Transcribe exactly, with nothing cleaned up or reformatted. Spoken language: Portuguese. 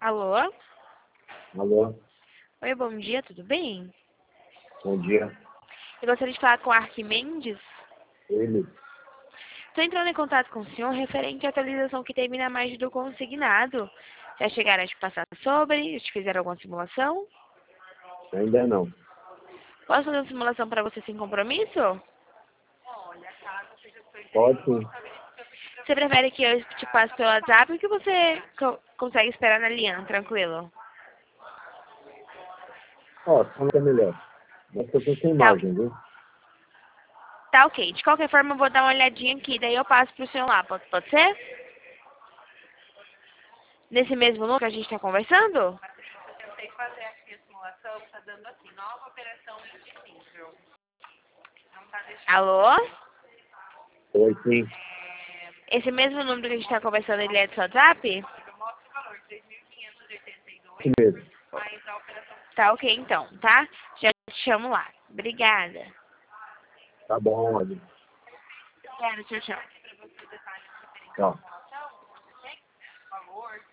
Alô? Alô, Oi, bom dia, tudo bem? bom dia. Eu gostaria de falar com a Arquimendes. Ele, Estou entrando em contato com o senhor referente à atualização que termina mais do consignado. Já chegaram a te passar sobre? Te fizeram alguma simulação? ainda não. Posso fazer uma simulação para você sem compromisso? Pode sim. Você prefere que eu te passe pelo WhatsApp ou que você co- consegue esperar na linha, tranquilo? Ó, como é melhor. Mas eu tô sem Tá, imagem, viu? tá ok. De qualquer forma, eu vou dar uma olhadinha aqui, daí eu passo pro senhor lá. Pode, pode ser? Nesse mesmo número que a gente está conversando? Alô? Oi, sim. Esse mesmo número que a gente está conversando, ele é do seu WhatsApp? Isso mesmo. Tá ok, então, tá? Já te chamo lá. Obrigada. Tá bom, olha. Quero, tchau, tchau. Tchau.